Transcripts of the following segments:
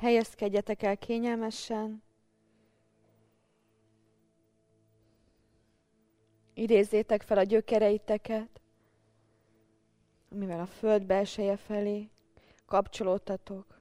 Helyezkedjetek el kényelmesen. Idézzétek fel a gyökereiteket, mivel a föld belseje felé kapcsolódtatok.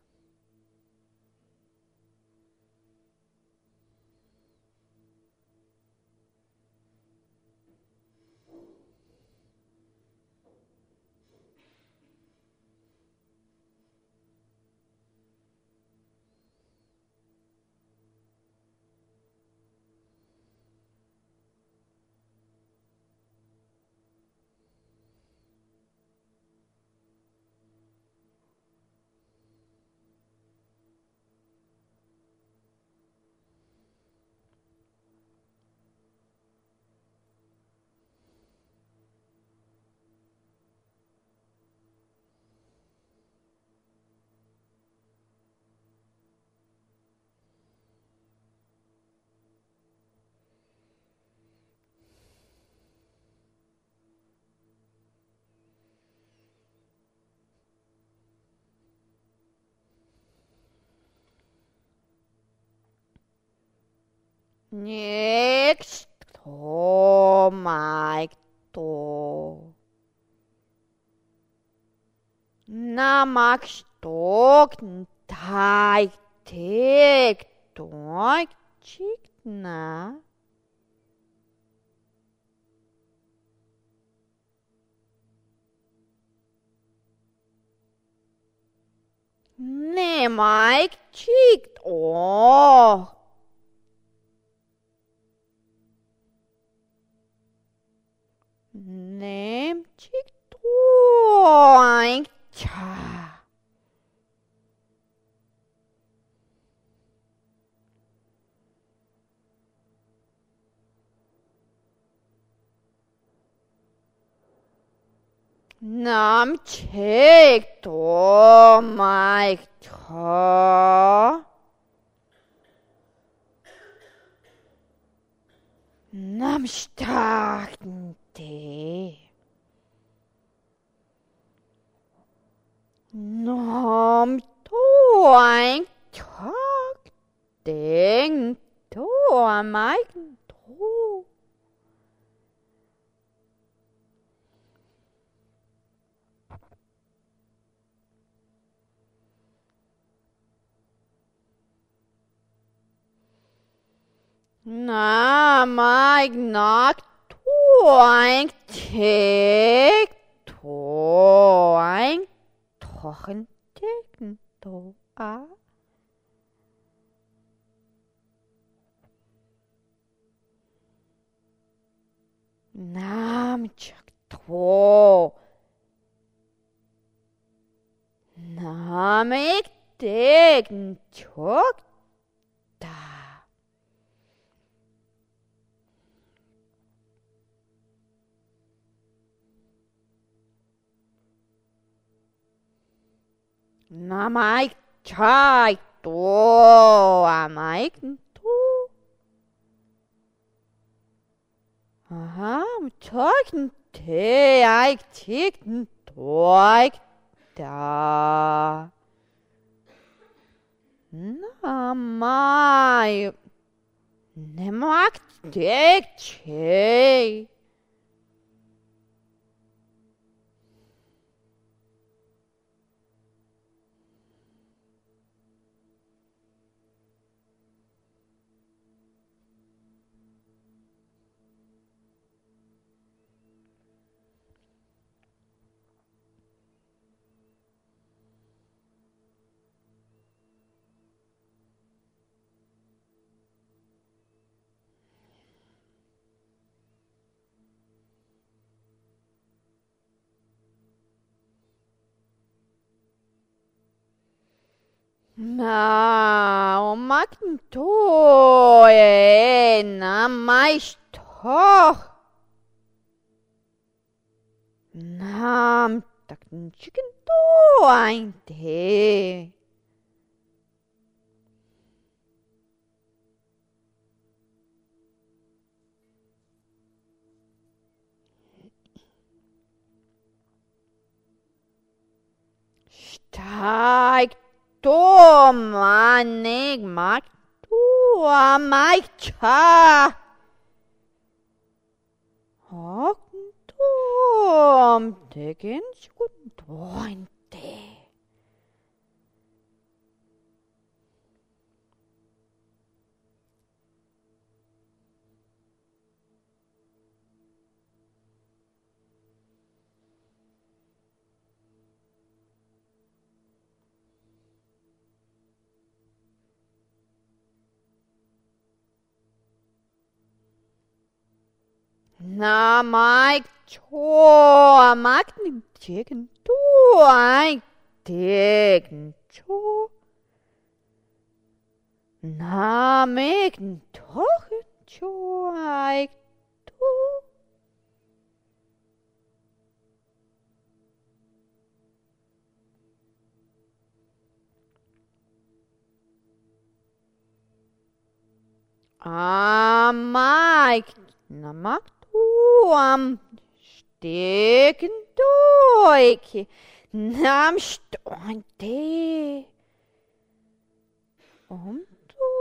Nyíks tó máig tó. Namak stók táig ték tóig csíkná. Némáig csíkt ó. Nem csíkt tóig csá. Nem csíkt tóig csá. Nem stákn té. Nem tóig csák téng tóig tó. Námaig nak tóig ték tóig tóchan tékn tó á. Nem csak tó. Námaig tékn csak tá. Námaig csáig tó ámaig tó. Aha, táign téig tíkn tóig tá. Námaig nemak téig té. Na, makn tó na mais toch. Nam takn chicken tó ein té. Steig to manig mak tua mai cha. Haken tom tegen skun tointe. Na Mike cho Mike nim tegen to ai tegen cho. Na meg toch cho ai to. Mike na Mike am steken doik nam stointe to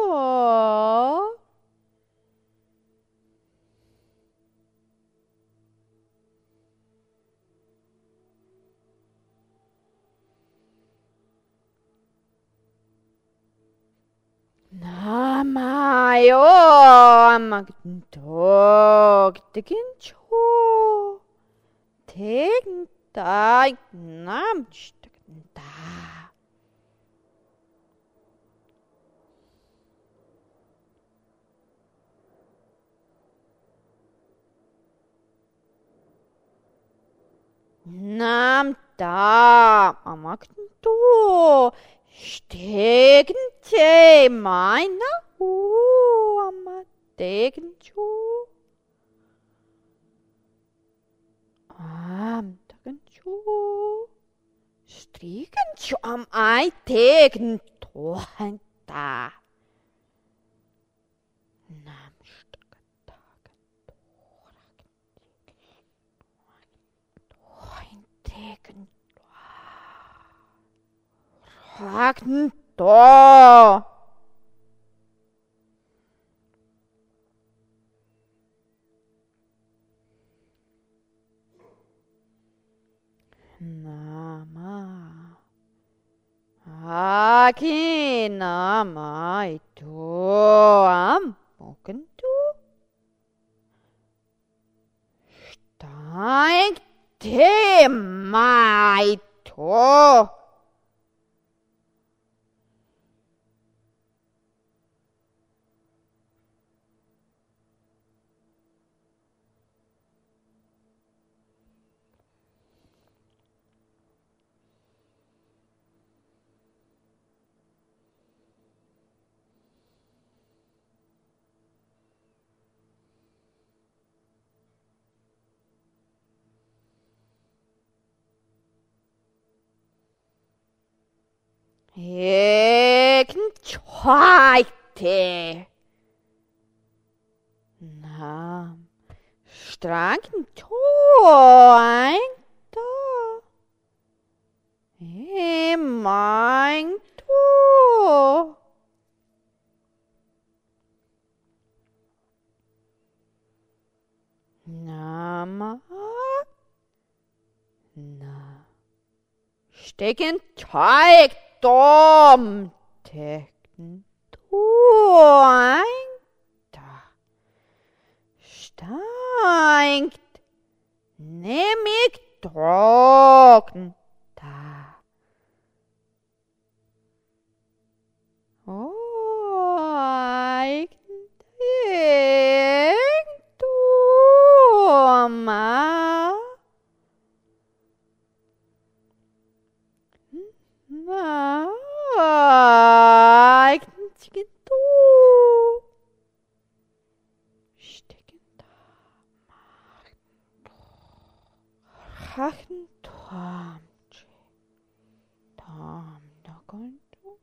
na mayo am dog tegen cho tegen da nam steken da. Nam da amakten to stegen te meina ama tegen cho tegen cho striken cho am ai tegen to da. Nam steken tegen Haken to. Nama Haki nama itu mungkin tuh steigt tema itu. Egen zweite. Na, stranken to ein da. Mein to. Na, na. Stecken Teig. Tom tegen doing da steigt neem ik trocken da ik tegen Toma ik tegen to stecken da Hachen Tom da kommt du.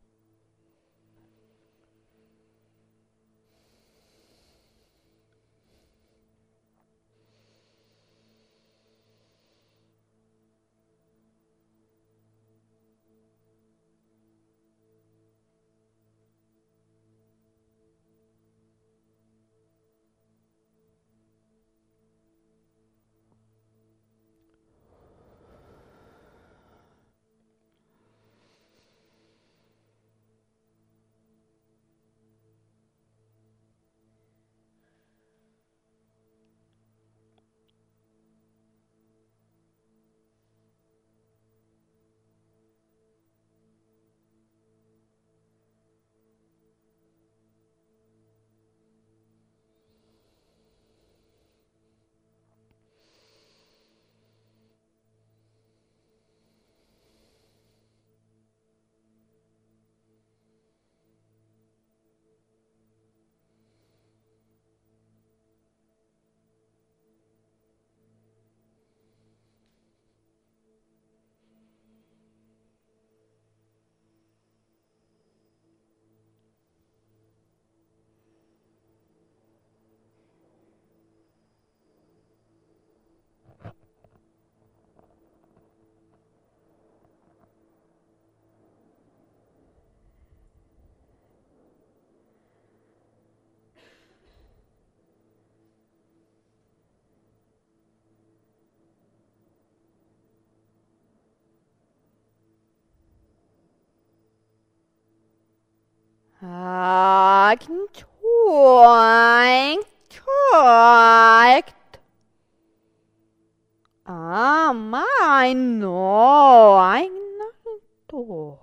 Toikt. My no, I know.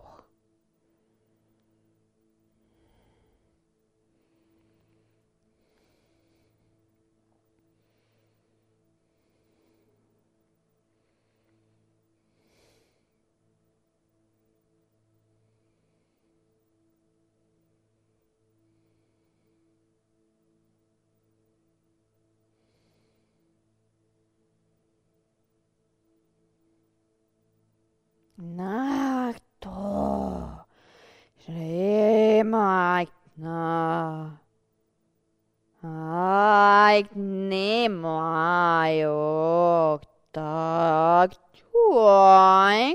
Nakto. Schreemakna. Aik nemaiok tak tuoing.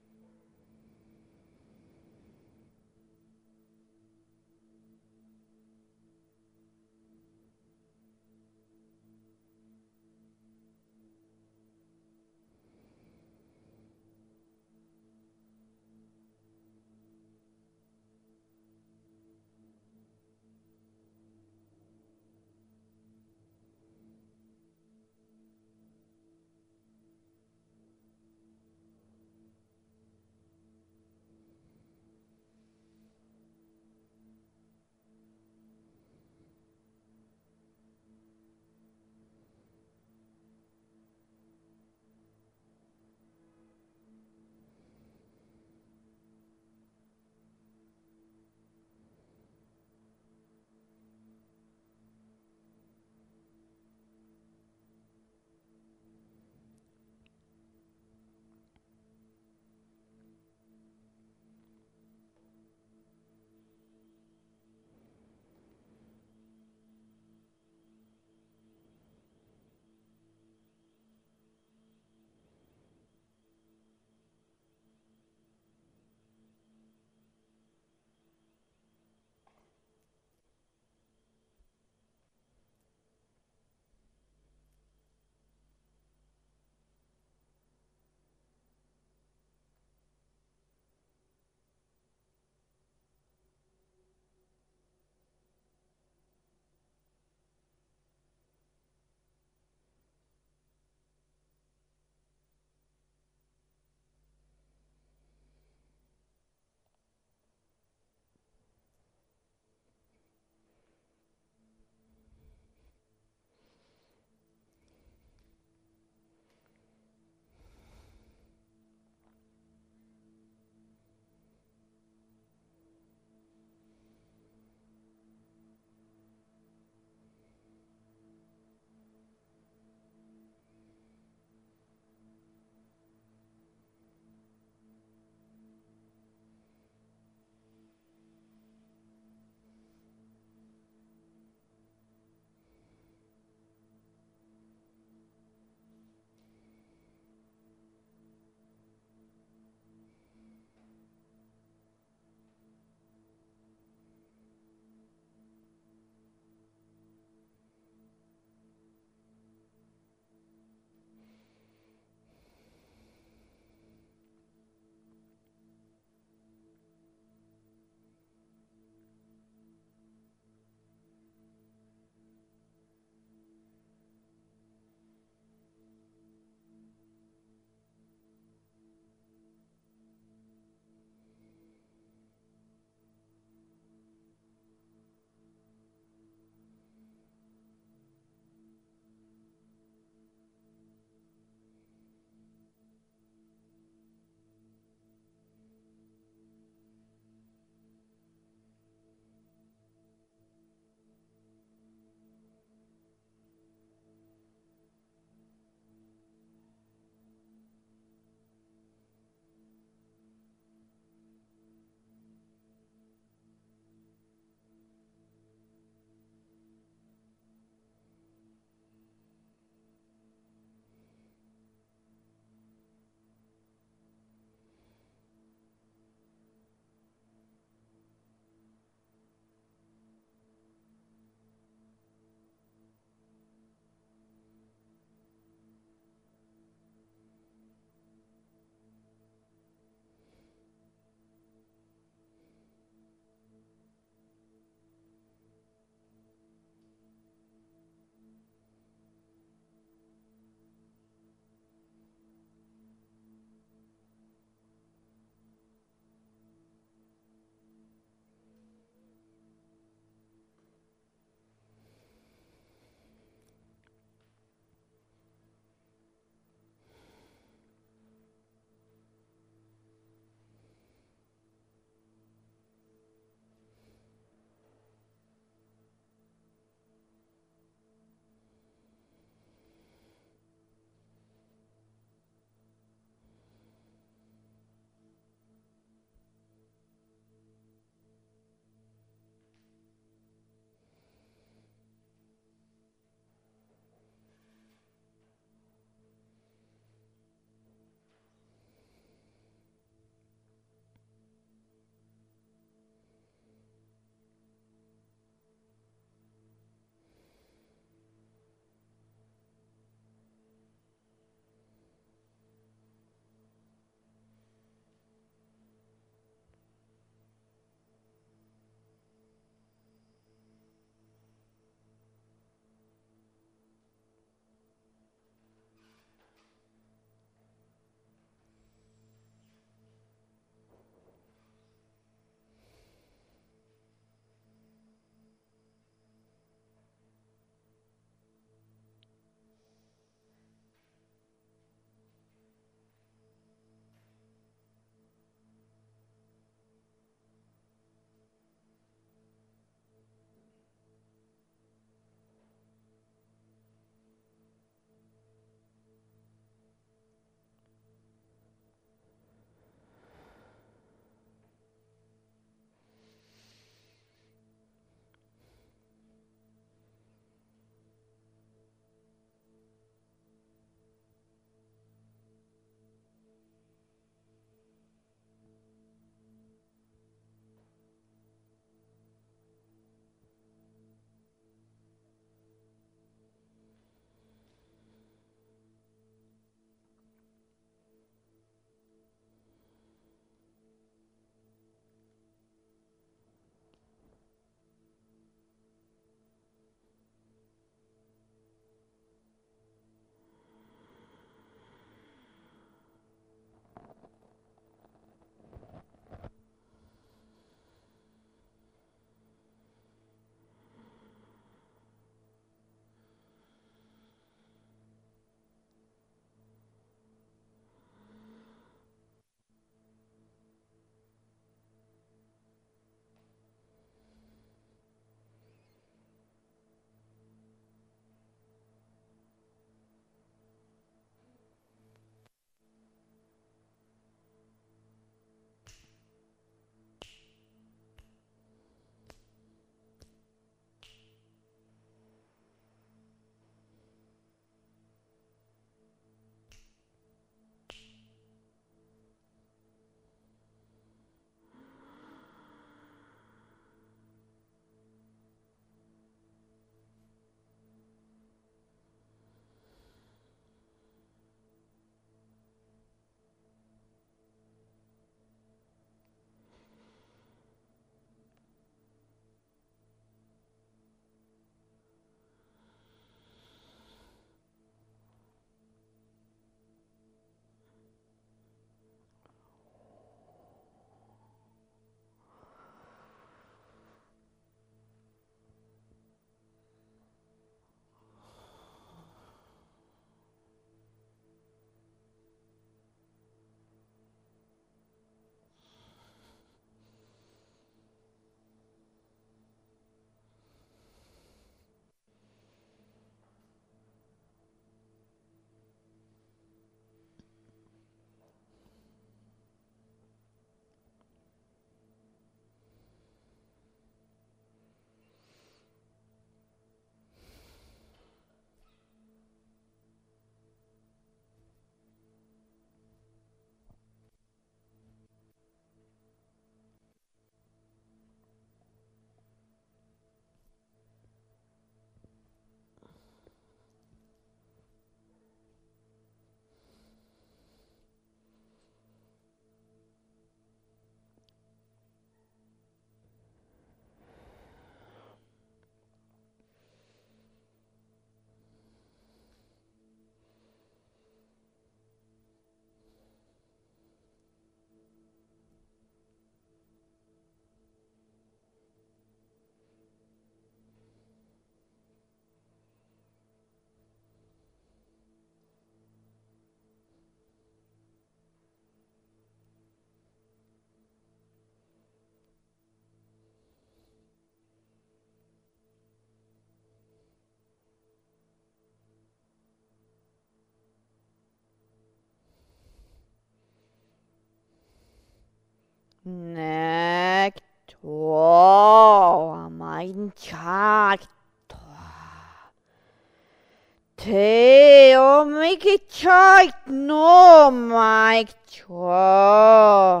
ikke tøjt nå mig tøj.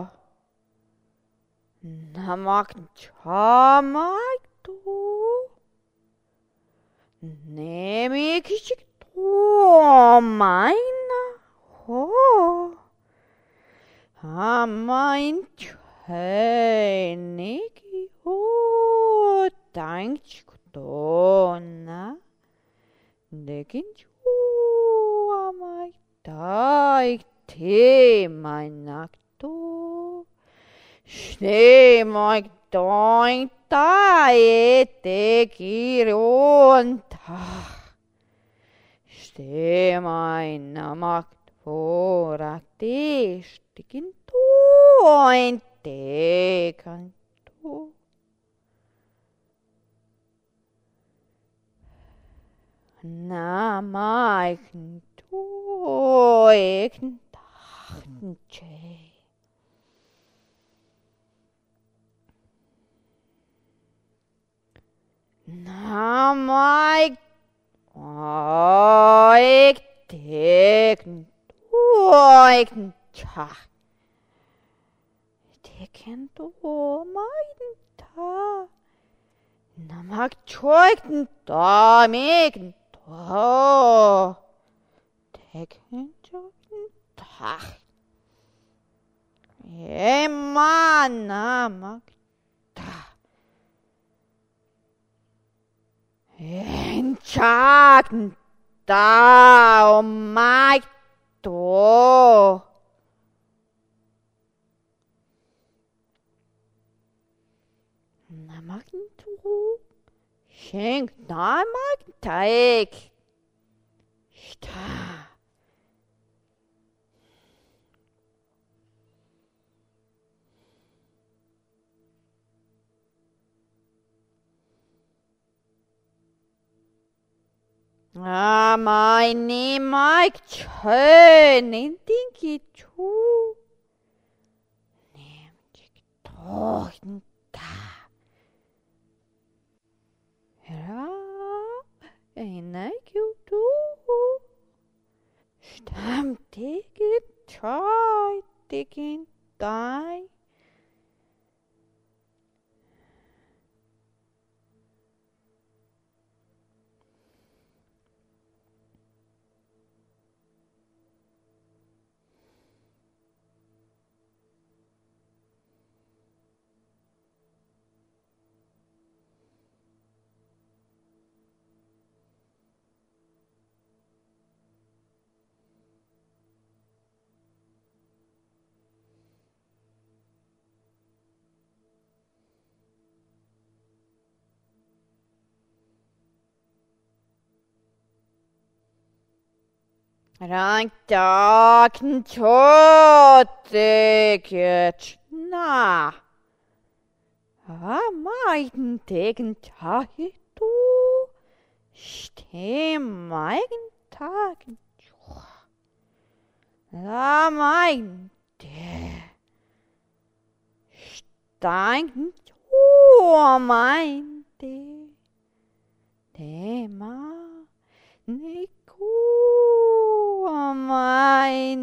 Namak tøj mig du. Nemlig ikke tøj mig ho. Mein König, o Dankdona, Nekin Jua mai Daik te mai nakto, Schne mai Doink da te kiron ta, Ste mai namak Ora te stikin to en te kan to. Na maiken to eken dachten che. Na maik ek teken Oiken ta. Teken to meiden ta. Namak choiken ta megen to. Teken choiken ta. Ema namak ta. En chaken ta o maik to. Namakin to. Schenk namakin taek. Sta. My name Mike Chen in Dinky too. Name Dick Torten da. Ja, en like you do. Stamp digging, try digging, die. Rank dagen totek na. Meiden tegen tagen to. Stem eigen tagen. Meiden de. Stein to mein de. De ma. Niku mein